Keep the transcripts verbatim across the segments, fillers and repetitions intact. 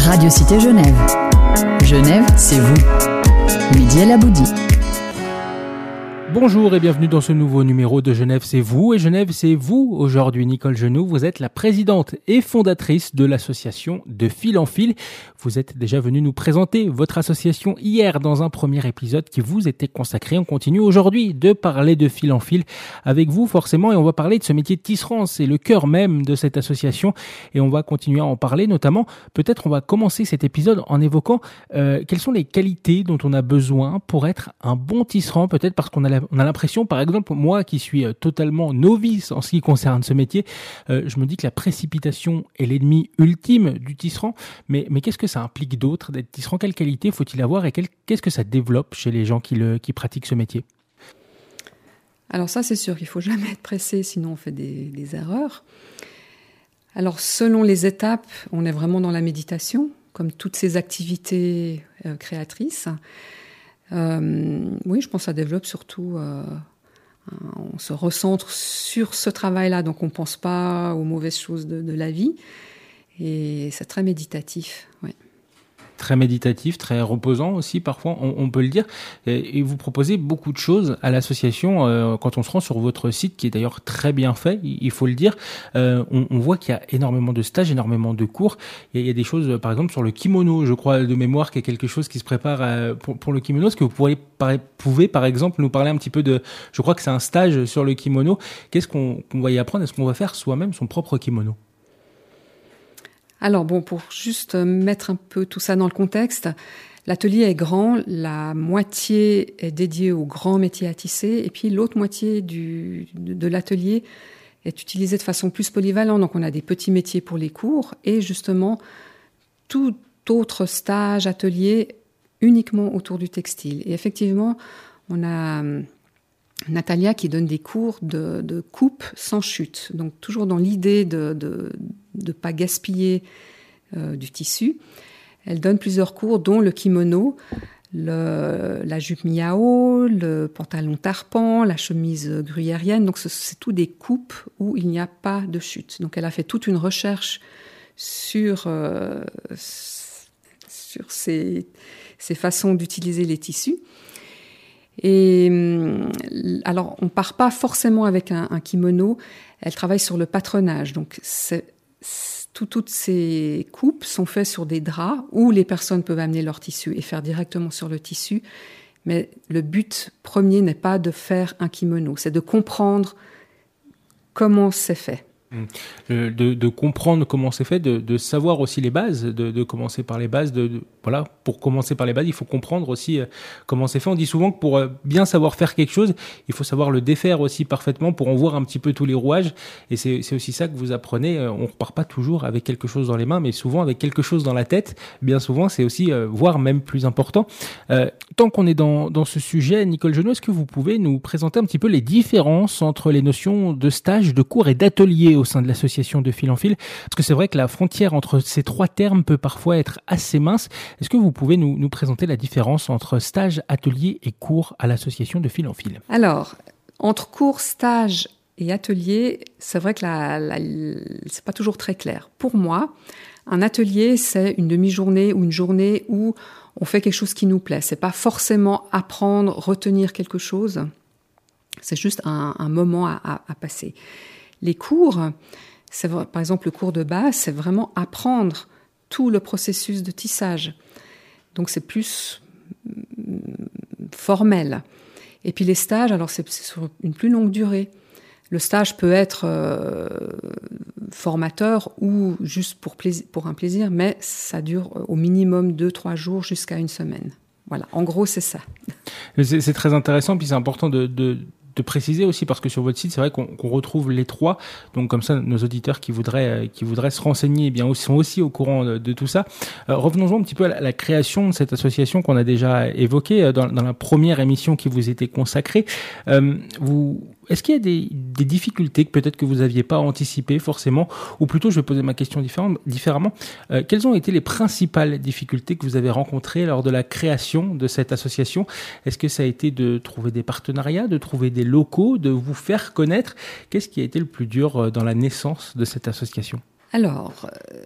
Radio Cité Genève. Genève, c'est vous. Mehdi El Aboudi. Bonjour et bienvenue dans ce nouveau numéro de Genève, c'est vous. Et Genève, c'est vous. Aujourd'hui, Nicole Genoux, vous êtes la présidente et fondatrice de l'association De Fil en Fil. Vous êtes déjà venue nous présenter votre association hier dans un premier épisode qui vous était consacré. On continue aujourd'hui de parler de Fil en Fil avec vous forcément et on va parler de ce métier de tisserand. C'est le cœur même de cette association et on va continuer à en parler notamment. Peut-être on va commencer cet épisode en évoquant euh, quelles sont les qualités dont on a besoin pour être un bon tisserand. Peut-être parce qu'on a la On a l'impression, par exemple, moi qui suis totalement novice en ce qui concerne ce métier, euh, je me dis que la précipitation est l'ennemi ultime du tisserand. Mais, mais qu'est-ce que ça implique d'autre d'être tisserand? Quelle qualité faut-il avoir et quel, qu'est-ce que ça développe chez les gens qui, le, qui pratiquent ce métier? Alors ça, c'est sûr qu'il ne faut jamais être pressé, sinon on fait des, des erreurs. Alors selon les étapes, on est vraiment dans la méditation, comme toutes ces activités euh, créatrices. Euh, oui, je pense que ça développe surtout, euh, on se recentre sur ce travail-là, donc on ne pense pas aux mauvaises choses de, de la vie, et c'est très méditatif, oui. Très méditatif, très reposant aussi parfois, on, on peut le dire. Et, et vous proposez beaucoup de choses à l'association. Euh, quand on se rend sur votre site, qui est d'ailleurs très bien fait, il faut le dire, euh, on, on voit qu'il y a énormément de stages, énormément de cours. Et il y a des choses, par exemple, sur le kimono, je crois, de mémoire, qu'il y a quelque chose qui se prépare euh, pour, pour le kimono. Est-ce que vous pourriez, par, pouvez, par exemple, nous parler un petit peu de... Je crois que c'est un stage sur le kimono. Qu'est-ce qu'on, qu'on va y apprendre? Est-ce qu'on va faire soi-même son propre kimono? Alors bon, pour juste mettre un peu tout ça dans le contexte, l'atelier est grand, la moitié est dédiée aux grands métiers à tisser, et puis l'autre moitié du, de, de l'atelier est utilisée de façon plus polyvalente. Donc on a des petits métiers pour les cours, et justement tout autre stage, atelier, uniquement autour du textile. Et effectivement, on a Natalia qui donne des cours de, de coupe sans chute, donc toujours dans l'idée de de, de pas gaspiller euh, du tissu. Elle donne plusieurs cours, dont le kimono, le, la jupe miao, le pantalon tarpan, la chemise gruyérienne. Donc c'est, c'est tout des coupes où il n'y a pas de chute. Donc elle a fait toute une recherche sur euh, sur ces ces façons d'utiliser les tissus. Et alors, on part pas forcément avec un, un kimono. Elle travaille sur le patronage. Donc, c'est, c'est, tout, toutes ces coupes sont faites sur des draps où les personnes peuvent amener leur tissu et faire directement sur le tissu. Mais le but premier n'est pas de faire un kimono, c'est de comprendre comment c'est fait. De, de comprendre comment c'est fait, de, de savoir aussi les bases, de, de commencer par les bases. De, de, voilà, pour commencer par les bases, il faut comprendre aussi euh, comment c'est fait. On dit souvent que pour euh, bien savoir faire quelque chose, il faut savoir le défaire aussi parfaitement pour en voir un petit peu tous les rouages. Et c'est, c'est aussi ça que vous apprenez. On repart pas toujours avec quelque chose dans les mains, mais souvent avec quelque chose dans la tête. Bien souvent, c'est aussi, euh, voire même plus important. Euh, tant qu'on est dans, dans ce sujet, Nicole Genoux, est-ce que vous pouvez nous présenter un petit peu les différences entre les notions de stage, de cours et d'atelier au sein de l'association De Fil en Fil? Parce que c'est vrai que la frontière entre ces trois termes peut parfois être assez mince. Est-ce que vous pouvez nous, nous présenter la différence entre stage, atelier et cours à l'association De Fil en Fil? Alors, entre cours, stage et atelier, c'est vrai que la, la, c'est pas toujours très clair. Pour moi, un atelier, c'est une demi-journée ou une journée où on fait quelque chose qui nous plaît. C'est pas forcément apprendre, retenir quelque chose. C'est juste un, un moment à, à, à passer. Les cours, c'est vrai, par exemple le cours de base, c'est vraiment apprendre tout le processus de tissage. Donc c'est plus formel. Et puis les stages, alors c'est, c'est sur une plus longue durée. Le stage peut être euh, formateur ou juste pour, plaisir, pour un plaisir, mais ça dure au minimum deux, trois jours jusqu'à une semaine. Voilà, en gros c'est ça. C'est, c'est très intéressant, puis c'est important de... de... de préciser aussi, parce que sur votre site, c'est vrai qu'on, qu'on retrouve les trois. Donc, comme ça, nos auditeurs qui voudraient, qui voudraient se renseigner, eh bien, sont aussi au courant de, de tout ça. Euh, revenons-en un petit peu à la, la création de cette association qu'on a déjà évoquée dans, dans la première émission qui vous était consacrée. Euh, vous, est-ce qu'il y a des, des difficultés que peut-être que vous n'aviez pas anticipées forcément, ou plutôt, je vais poser ma question différemment. différemment. Euh, quelles ont été les principales difficultés que vous avez rencontrées lors de la création de cette association? Est-ce que ça a été de trouver des partenariats, de trouver des locaux, de vous faire connaître? Qu'est-ce qui a été le plus dur dans la naissance de cette association? Alors, euh,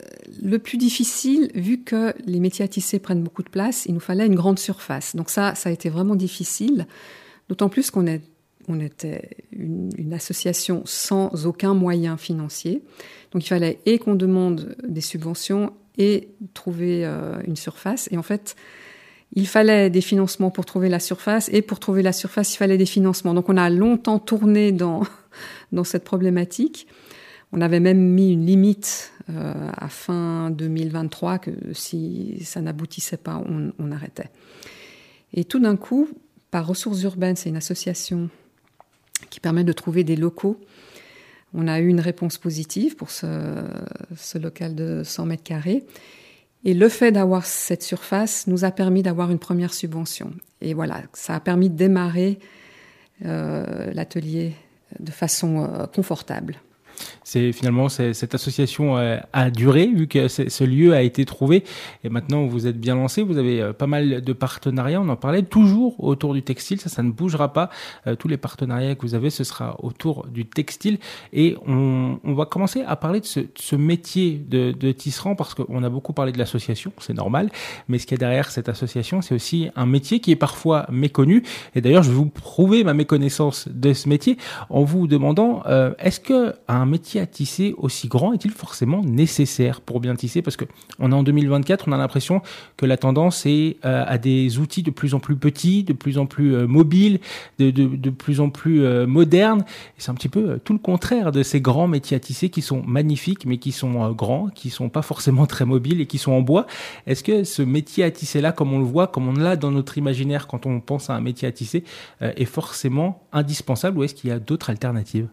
le plus difficile, vu que les métiers à tisser prennent beaucoup de place, il nous fallait une grande surface. Donc ça, ça a été vraiment difficile, d'autant plus qu'on est, on était une, une association sans aucun moyen financier. Donc il fallait et qu'on demande des subventions et trouver euh, une surface. Et en fait, il fallait des financements pour trouver la surface, et pour trouver la surface, il fallait des financements. Donc on a longtemps tourné dans, dans cette problématique. On avait même mis une limite euh, à fin deux mille vingt-trois, que si ça n'aboutissait pas, on, on arrêtait. Et tout d'un coup, par Ressources Urbaines, c'est une association qui permet de trouver des locaux, on a eu une réponse positive pour ce, ce local de cent mètres carrés. Et le fait d'avoir cette surface nous a permis d'avoir une première subvention. Et voilà, ça a permis de démarrer euh, l'atelier de façon euh, confortable. C'est finalement c'est, cette association euh, a duré vu que ce lieu a été trouvé et maintenant vous êtes bien lancé. Vous avez euh, pas mal de partenariats. On en parlait toujours autour du textile. Ça, ça ne bougera pas. Euh, tous les partenariats que vous avez, ce sera autour du textile. Et on, on va commencer à parler de ce, de ce métier de, de tisserand parce qu'on a beaucoup parlé de l'association, c'est normal. Mais ce qu'il y a derrière cette association, c'est aussi un métier qui est parfois méconnu. Et d'ailleurs, je vais vous prouver ma méconnaissance de ce métier en vous demandant euh, est-ce que un métier à tisser aussi grand est-il forcément nécessaire pour bien tisser? Parce que on est en deux mille vingt-quatre, on a l'impression que la tendance est euh, à des outils de plus en plus petits, de plus en plus euh, mobiles, de, de, de plus en plus euh, modernes. Et c'est un petit peu euh, tout le contraire de ces grands métiers à tisser qui sont magnifiques, mais qui sont euh, grands, qui sont pas forcément très mobiles et qui sont en bois. Est-ce que ce métier à tisser-là, comme on le voit, comme on l'a dans notre imaginaire quand on pense à un métier à tisser, euh, est forcément indispensable ou est-ce qu'il y a d'autres alternatives?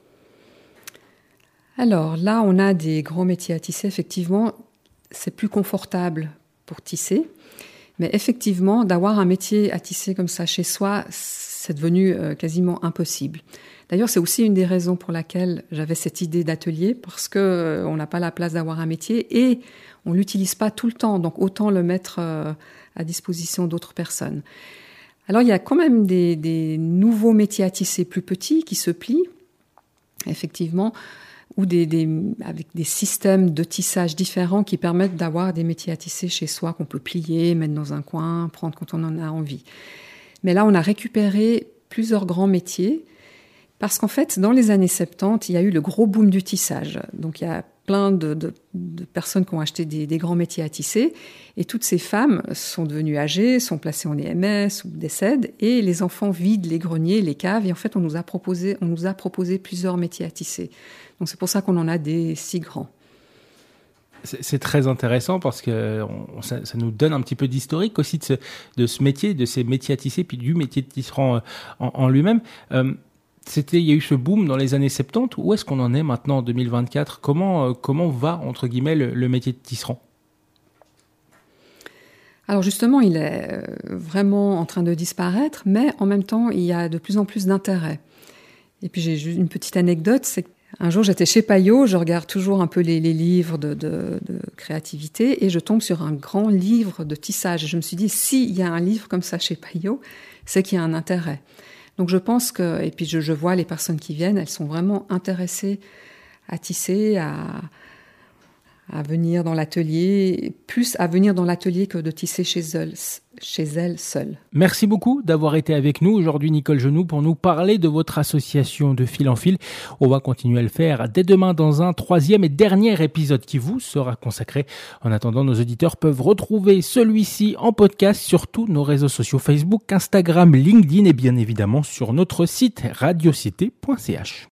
Alors là, on a des grands métiers à tisser. Effectivement, c'est plus confortable pour tisser. Mais effectivement, d'avoir un métier à tisser comme ça chez soi, c'est devenu euh, quasiment impossible. D'ailleurs, c'est aussi une des raisons pour laquelle j'avais cette idée d'atelier, parce que euh, on n'a pas la place d'avoir un métier et on l'utilise pas tout le temps. Donc autant le mettre euh, à disposition d'autres personnes. Alors il y a quand même des, des nouveaux métiers à tisser plus petits qui se plient, effectivement, ou des, des, avec des systèmes de tissage différents qui permettent d'avoir des métiers à tisser chez soi qu'on peut plier, mettre dans un coin, prendre quand on en a envie. Mais là, on a récupéré plusieurs grands métiers parce qu'en fait, dans les années soixante-dix, il y a eu le gros boom du tissage. Donc, il y a plein de, de, de personnes qui ont acheté des, des grands métiers à tisser et toutes ces femmes sont devenues âgées, sont placées en E M S ou décèdent et les enfants vident les greniers, les caves et en fait, on nous a proposé, on nous a proposé plusieurs métiers à tisser. Donc c'est pour ça qu'on en a des si grands. C'est, c'est très intéressant parce que on, ça, ça nous donne un petit peu d'historique aussi de ce, de ce métier, de ces métiers à tisser, puis du métier de tisserand en, en lui-même. Euh, c'était, il y a eu ce boom dans les années soixante-dix. Où est-ce qu'on en est maintenant en deux mille vingt-quatre? Comment, euh, comment va, entre guillemets, le, le métier de tisserand? Alors justement, il est vraiment en train de disparaître, mais en même temps, il y a de plus en plus d'intérêt. Et puis j'ai juste une petite anecdote, c'est un jour, j'étais chez Payot, je regarde toujours un peu les, les livres de, de, de créativité et je tombe sur un grand livre de tissage. Et je me suis dit, s'il y a un livre comme ça chez Payot, c'est qu'il y a un intérêt. Donc je pense que, et puis je, je vois les personnes qui viennent, elles sont vraiment intéressées à tisser, à, à venir dans l'atelier, plus à venir dans l'atelier que de tisser chez elles, chez elles seules. Merci beaucoup d'avoir été avec nous aujourd'hui, Nicole Genoux, pour nous parler de votre association de Fil en Fil. On va continuer à le faire dès demain dans un troisième et dernier épisode qui vous sera consacré. En attendant, nos auditeurs peuvent retrouver celui-ci en podcast sur tous nos réseaux sociaux Facebook, Instagram, LinkedIn et bien évidemment sur notre site radiocité point c h.